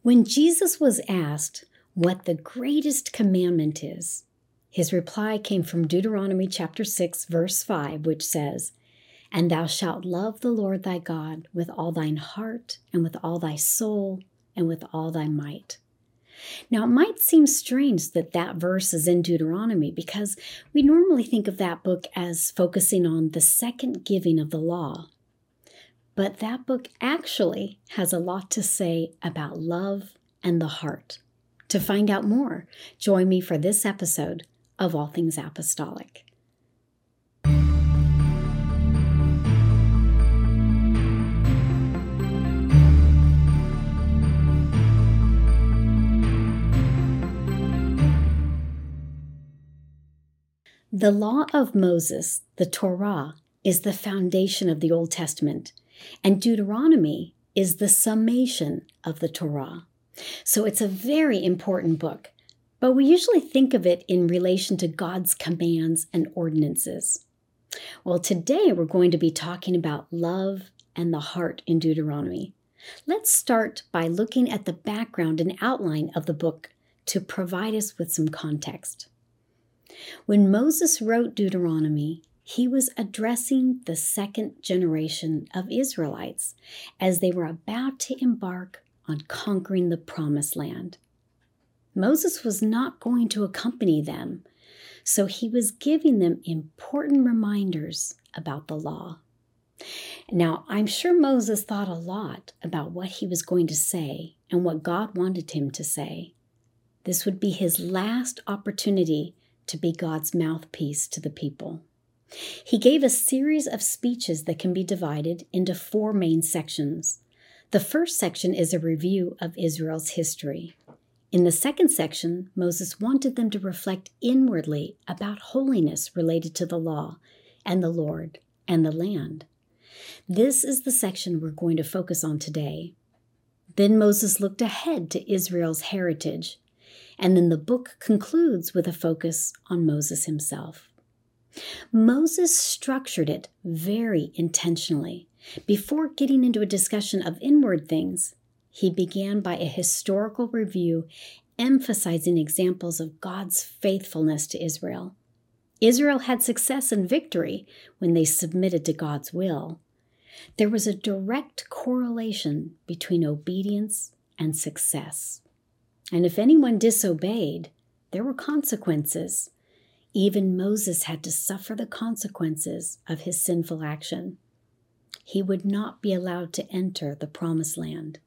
When Jesus was asked what the greatest commandment is, his reply came from Deuteronomy chapter 6, verse 5, which says, "And thou shalt love the Lord thy God with all thine heart, and with all thy soul, and with all thy might." Now, it might seem strange that that verse is in Deuteronomy because we normally think of that book as focusing on the second giving of the law. But that book actually has a lot to say about love and the heart. To find out more, join me for this episode of All Things Apostolic. The law of Moses, the Torah, is the foundation of the Old Testament, and Deuteronomy is the summation of the Torah. So it's a very important book, but we usually think of it in relation to God's commands and ordinances. Well, today we're going to be talking about love and the heart in Deuteronomy. Let's start by looking at the background and outline of the book to provide us with some context. When Moses wrote Deuteronomy, he was addressing the second generation of Israelites as they were about to embark on conquering the Promised Land. Moses was not going to accompany them, so he was giving them important reminders about the law. Now, I'm sure Moses thought a lot about what he was going to say and what God wanted him to say. This would be his last opportunity to be God's mouthpiece to the people. He gave a series of speeches that can be divided into 4 main sections. The first section is a review of Israel's history. In the second section, Moses wanted them to reflect inwardly about holiness related to the law and the Lord and the land. This is the section we're going to focus on today. Then Moses looked ahead to Israel's heritage, and then the book concludes with a focus on Moses himself. Moses structured it very intentionally. Before getting into a discussion of inward things, he began by a historical review emphasizing examples of God's faithfulness to Israel. Israel had success and victory when they submitted to God's will. There was a direct correlation between obedience and success. And if anyone disobeyed, there were consequences. Even Moses had to suffer the consequences of his sinful action. He would not be allowed to enter the Promised Land.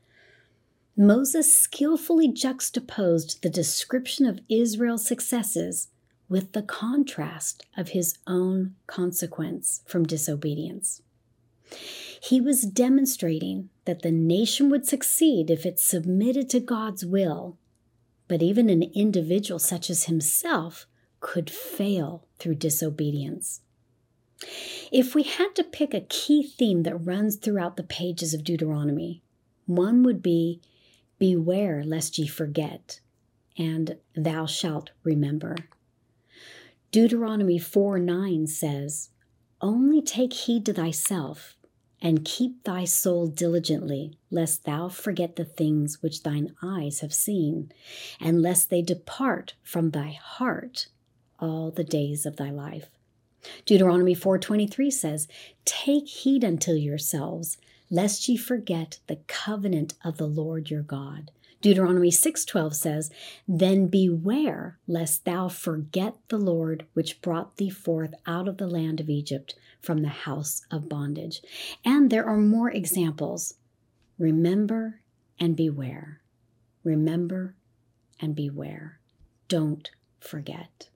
Moses skillfully juxtaposed the description of Israel's successes with the contrast of his own consequence from disobedience. He was demonstrating that the nation would succeed if it submitted to God's will, but even an individual such as himself could fail through disobedience. If we had to pick a key theme that runs throughout the pages of Deuteronomy, one would be, "Beware lest ye forget," and "Thou shalt remember." Deuteronomy 4:9 says, "Only take heed to thyself, and keep thy soul diligently, lest thou forget the things which thine eyes have seen, and lest they depart from thy heart all the days of thy life." Deuteronomy 4:23 says, "Take heed unto yourselves, lest ye forget the covenant of the Lord your God." Deuteronomy 6:12 says, "Then beware lest thou forget the Lord which brought thee forth out of the land of Egypt from the house of bondage." And there are more examples. Remember and beware. Remember and beware. Don't forget.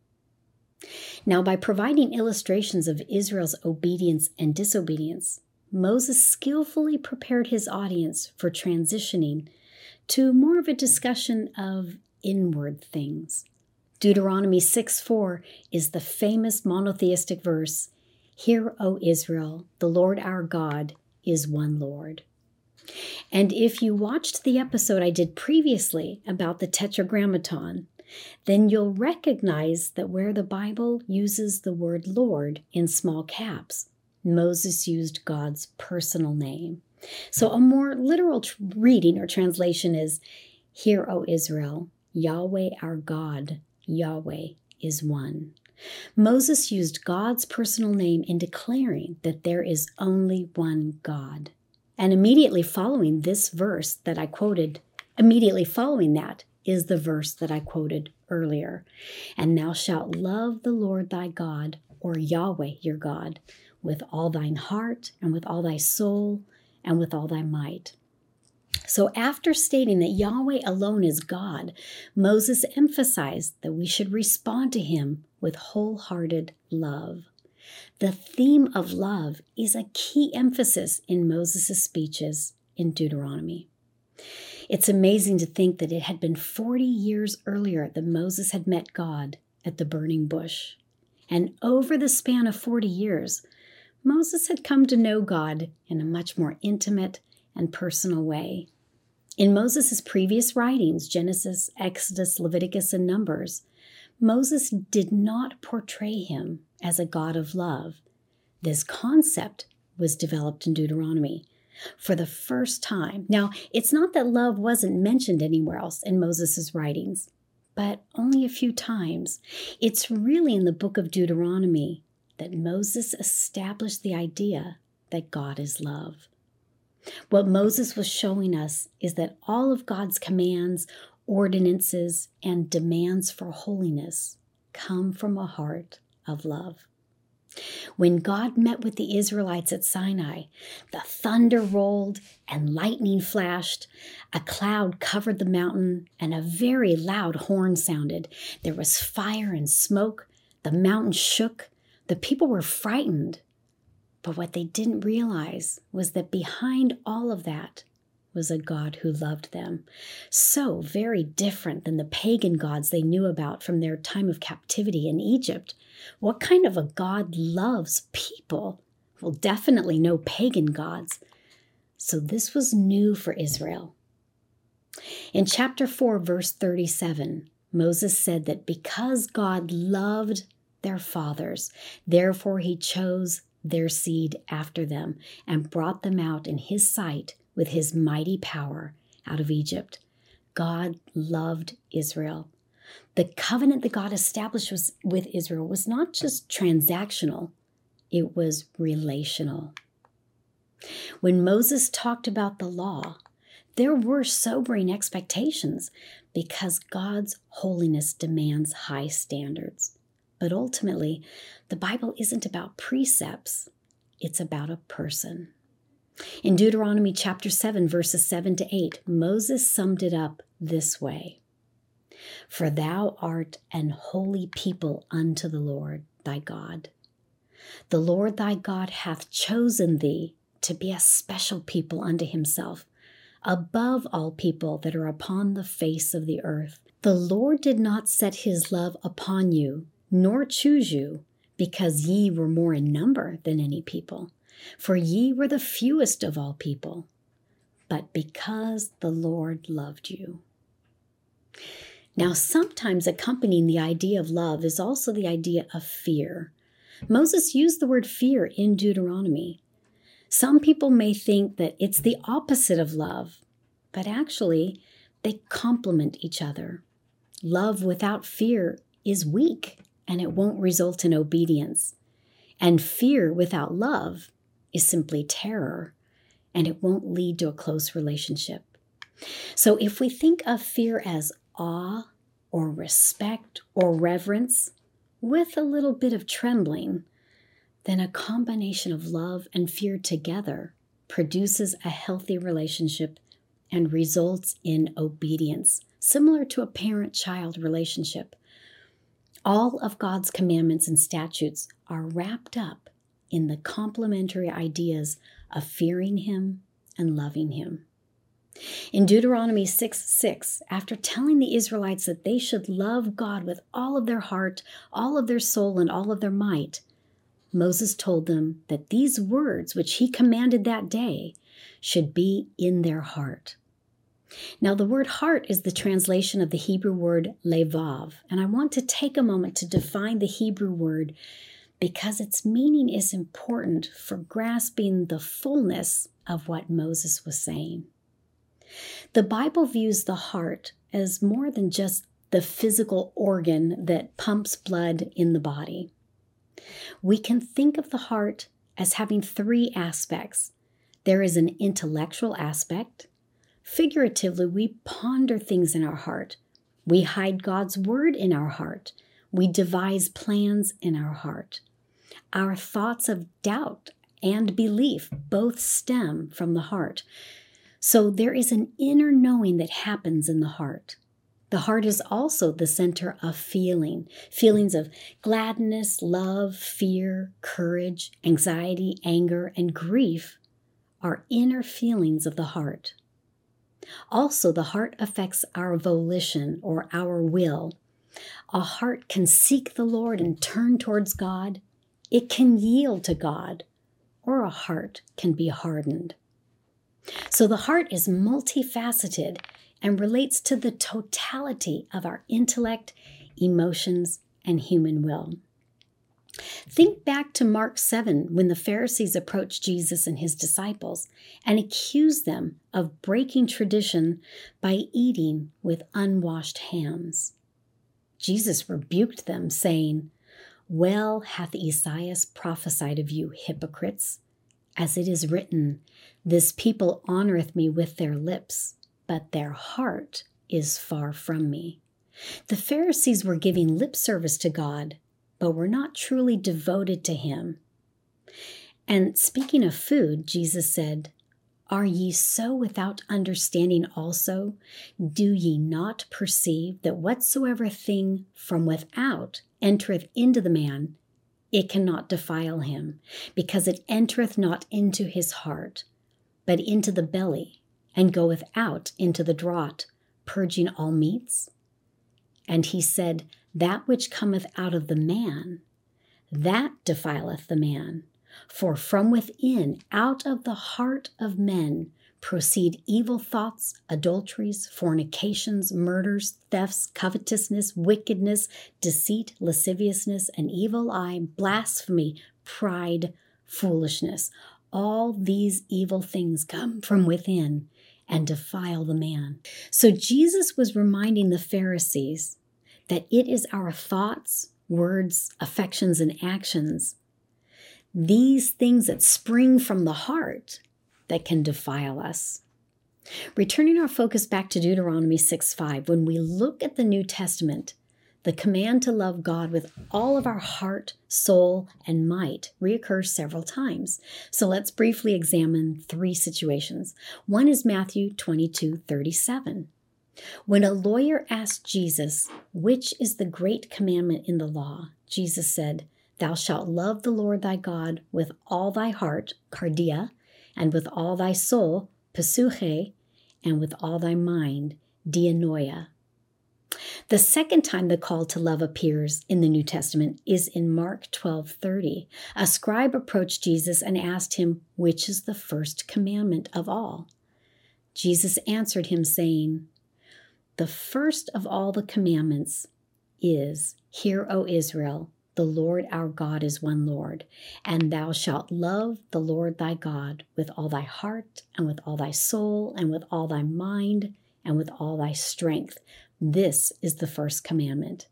Now, by providing illustrations of Israel's obedience and disobedience, Moses skillfully prepared his audience for transitioning to more of a discussion of inward things. Deuteronomy 6:4 is the famous monotheistic verse, "Hear, O Israel, the Lord our God is one Lord." And if you watched the episode I did previously about the Tetragrammaton, then you'll recognize that where the Bible uses the word Lord in small caps, Moses used God's personal name. So a more literal reading or translation is, "Hear, O Israel, Yahweh our God, Yahweh is one." Moses used God's personal name in declaring that there is only one God. And immediately following this verse that I quoted, immediately following that is the verse that I quoted earlier. "And thou shalt love the Lord thy God," or Yahweh your God, "with all thine heart and with all thy soul and with all thy might." So after stating that Yahweh alone is God, Moses emphasized that we should respond to him with wholehearted love. The theme of love is a key emphasis in Moses' speeches in Deuteronomy. It's amazing to think that it had been 40 years earlier that Moses had met God at the burning bush. And over the span of 40 years, Moses had come to know God in a much more intimate and personal way. In Moses' previous writings, Genesis, Exodus, Leviticus, and Numbers, Moses did not portray him as a God of love. This concept was developed in Deuteronomy for the first time. Now, it's not that love wasn't mentioned anywhere else in Moses' writings, but only a few times. It's really in the book of Deuteronomy that Moses established the idea that God is love. What Moses was showing us is that all of God's commands, ordinances, and demands for holiness come from a heart of love. When God met with the Israelites at Sinai, the thunder rolled and lightning flashed, a cloud covered the mountain, and a very loud horn sounded. There was fire and smoke, the mountain shook, the people were frightened. But what they didn't realize was that behind all of that was a God who loved them. So very different than the pagan gods they knew about from their time of captivity in Egypt. What kind of a God loves people? Well, definitely no pagan gods. So this was new for Israel. In chapter 4, verse 37, Moses said that because God loved their fathers, therefore he chose their seed after them and brought them out in his sight with his mighty power out of Egypt. God loved Israel. The covenant that God established with Israel was not just transactional, it was relational. When Moses talked about the law, there were sobering expectations because God's holiness demands high standards. But ultimately, the Bible isn't about precepts, it's about a person. In Deuteronomy chapter 7, verses 7 to 8, Moses summed it up this way: "For thou art an holy people unto the Lord thy God. The Lord thy God hath chosen thee to be a special people unto himself, above all people that are upon the face of the earth. The Lord did not set his love upon you, nor choose you, because ye were more in number than any people, for ye were the fewest of all people, but because the Lord loved you." Now, sometimes accompanying the idea of love is also the idea of fear. Moses used the word fear in Deuteronomy. Some people may think that it's the opposite of love, but actually, they complement each other. Love without fear is weak, and it won't result in obedience. And fear without love is simply terror, and it won't lead to a close relationship. So if we think of fear as awe or respect or reverence with a little bit of trembling, then a combination of love and fear together produces a healthy relationship and results in obedience, similar to a parent-child relationship. All of God's commandments and statutes are wrapped up in the complementary ideas of fearing him and loving him. In Deuteronomy 6:6, after telling the Israelites that they should love God with all of their heart, all of their soul, and all of their might, Moses told them that these words, which he commanded that day, should be in their heart. Now, the word heart is the translation of the Hebrew word levav, and I want to take a moment to define the Hebrew word because its meaning is important for grasping the fullness of what Moses was saying. The Bible views the heart as more than just the physical organ that pumps blood in the body. We can think of the heart as having three aspects. There is an intellectual aspect. Figuratively, we ponder things in our heart. We hide God's word in our heart. We devise plans in our heart. Our thoughts of doubt and belief both stem from the heart. So there is an inner knowing that happens in the heart. The heart is also the center of feelings of gladness, love, fear, courage, anxiety, anger, and grief are inner feelings of the heart. Also, the heart affects our volition or our will. A heart can seek the Lord and turn towards God. It can yield to God, or a heart can be hardened. So the heart is multifaceted and relates to the totality of our intellect, emotions, and human will. Think back to Mark 7 when the Pharisees approached Jesus and his disciples and accused them of breaking tradition by eating with unwashed hands. Jesus rebuked them, saying, "Well hath Esaias prophesied of you, hypocrites, as it is written, This people honoreth me with their lips, but their heart is far from me." The Pharisees were giving lip service to God, but were not truly devoted to him. And speaking of food, Jesus said, "Are ye so without understanding also? Do ye not perceive that whatsoever thing from without entereth into the man, it cannot defile him, because it entereth not into his heart, but into the belly, and goeth out into the draught, purging all meats?" And he said, "That which cometh out of the man, that defileth the man. For from within, out of the heart of men, proceed evil thoughts, adulteries, fornications, murders, thefts, covetousness, wickedness, deceit, lasciviousness, an evil eye, blasphemy, pride, foolishness. All these evil things come from within and defile the man." So Jesus was reminding the Pharisees that it is our thoughts, words, affections, and actions, these things that spring from the heart, that can defile us. Returning our focus back to Deuteronomy 6:5, when we look at the New Testament, the command to love God with all of our heart, soul, and might reoccurs several times. So let's briefly examine three situations. One is Matthew 22:37. When a lawyer asked Jesus, "Which is the great commandment in the law?" Jesus said, "Thou shalt love the Lord thy God with all thy heart, cardia, and with all thy soul, psuche, and with all thy mind, dianoia." The second time the call to love appears in the New Testament is in Mark 12:30. A scribe approached Jesus and asked him, "Which is the first commandment of all?" Jesus answered him, saying, "The first of all the commandments is, Hear, O Israel, the Lord our God is one Lord, and thou shalt love the Lord thy God with all thy heart, and with all thy soul, and with all thy mind, and with all thy strength. This is the first commandment."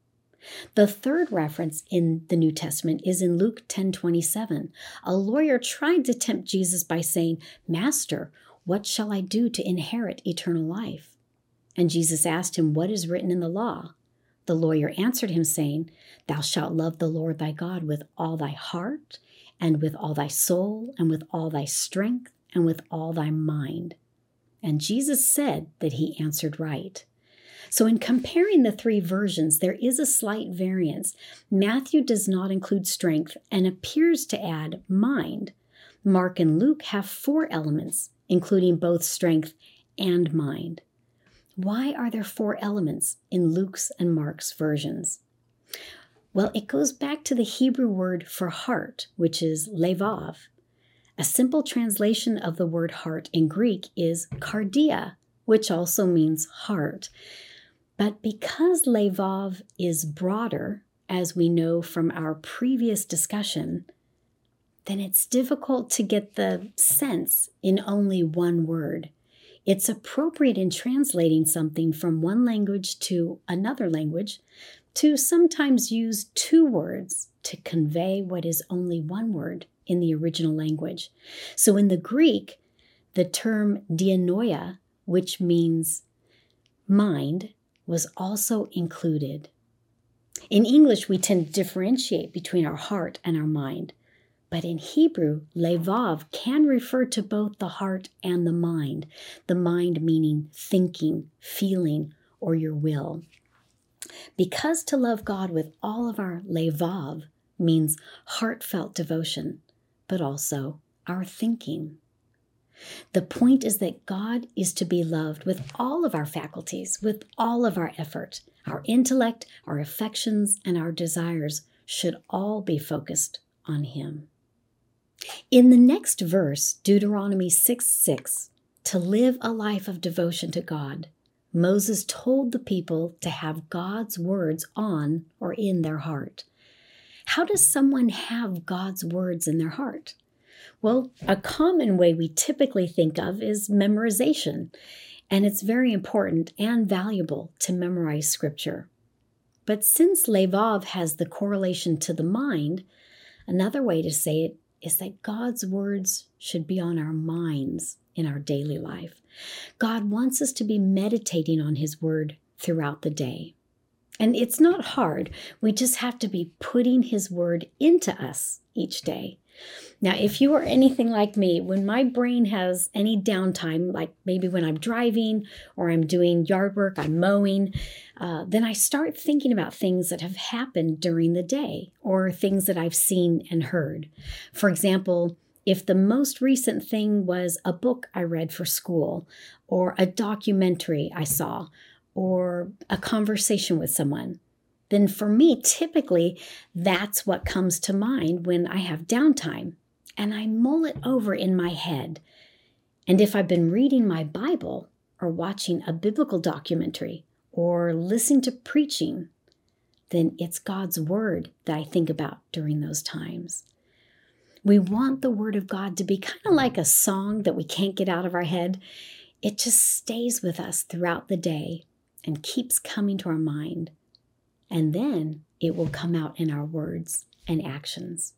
The third reference in the New Testament is in Luke 10:27. A lawyer tried to tempt Jesus by saying, "Master, what shall I do to inherit eternal life?" And Jesus asked him, "What is written in the law?" The lawyer answered him, saying, "Thou shalt love the Lord thy God with all thy heart, and with all thy soul, and with all thy strength, and with all thy mind." And Jesus said that he answered right. So in comparing the three versions, there is a slight variance. Matthew does not include strength and appears to add mind. Mark and Luke have 4 elements, including both strength and mind. Why are there 4 elements in Luke's and Mark's versions? Well, it goes back to the Hebrew word for heart, which is levav. A simple translation of the word heart in Greek is cardia, which also means heart. But because levav is broader as we know from our previous discussion, then it's difficult to get the sense in only one word. It's appropriate in translating something from one language to another language to sometimes use two words to convey what is only one word in the original language. So in the Greek, the term dianoia, which means mind, was also included. In English, we tend to differentiate between our heart and our mind. But in Hebrew, levav can refer to both the heart and the mind meaning thinking, feeling, or your will. Because to love God with all of our levav means heartfelt devotion, but also our thinking. The point is that God is to be loved with all of our faculties, with all of our effort. Our intellect, our affections, and our desires should all be focused on Him. In the next verse, Deuteronomy 6:6, to live a life of devotion to God, Moses told the people to have God's words on or in their heart. How does someone have God's words in their heart? Well, a common way we typically think of is memorization, and it's very important and valuable to memorize Scripture. But since levav has the correlation to the mind, another way to say it is that God's words should be on our minds in our daily life. God wants us to be meditating on His word throughout the day. And it's not hard. We just have to be putting His word into us each day. Now, if you are anything like me, when my brain has any downtime, like maybe when I'm driving or I'm doing yard work, I'm mowing, then I start thinking about things that have happened during the day or things that I've seen and heard. For example, if the most recent thing was a book I read for school or a documentary I saw or a conversation with someone, then for me, typically, that's what comes to mind when I have downtime, and I mull it over in my head. And if I've been reading my Bible or watching a biblical documentary or listening to preaching, then it's God's word that I think about during those times. We want the word of God to be kind of like a song that we can't get out of our head. It just stays with us throughout the day and keeps coming to our mind. And then it will come out in our words and actions.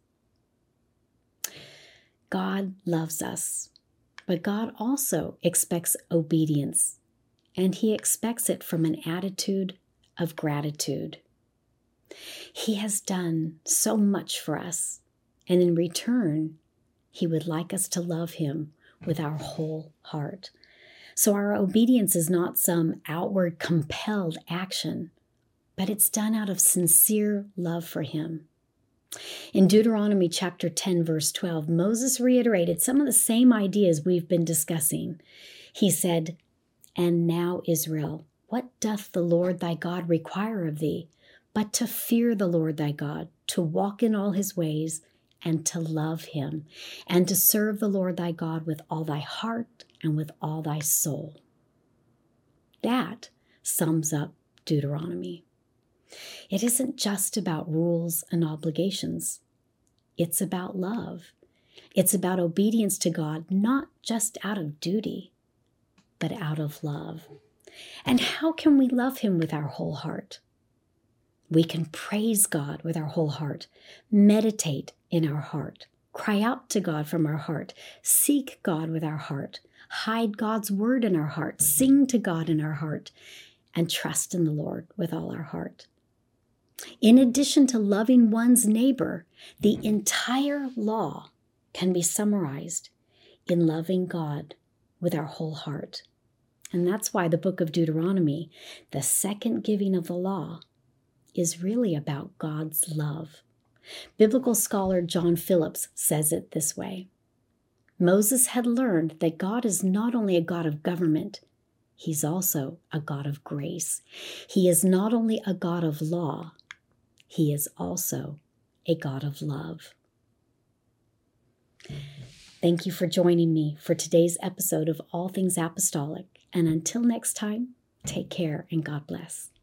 God loves us, but God also expects obedience, and He expects it from an attitude of gratitude. He has done so much for us, and in return, He would like us to love Him with our whole heart. So our obedience is not some outward compelled action, but it's done out of sincere love for Him. In Deuteronomy chapter 10, verse 12, Moses reiterated some of the same ideas we've been discussing. He said, "And now, Israel, what doth the Lord thy God require of thee, but to fear the Lord thy God, to walk in all His ways, and to love Him, and to serve the Lord thy God with all thy heart and with all thy soul." That sums up Deuteronomy. It isn't just about rules and obligations. It's about love. It's about obedience to God, not just out of duty, but out of love. And how can we love Him with our whole heart? We can praise God with our whole heart, meditate in our heart, cry out to God from our heart, seek God with our heart, hide God's word in our heart, sing to God in our heart, and trust in the Lord with all our heart. In addition to loving one's neighbor, the entire law can be summarized in loving God with our whole heart. And that's why the book of Deuteronomy, the second giving of the law, is really about God's love. Biblical scholar John Phillips says it this way: Moses had learned that God is not only a God of government, He's also a God of grace. He is not only a God of law, He is also a God of love. Thank you for joining me for today's episode of All Things Apostolic. And until next time, take care and God bless.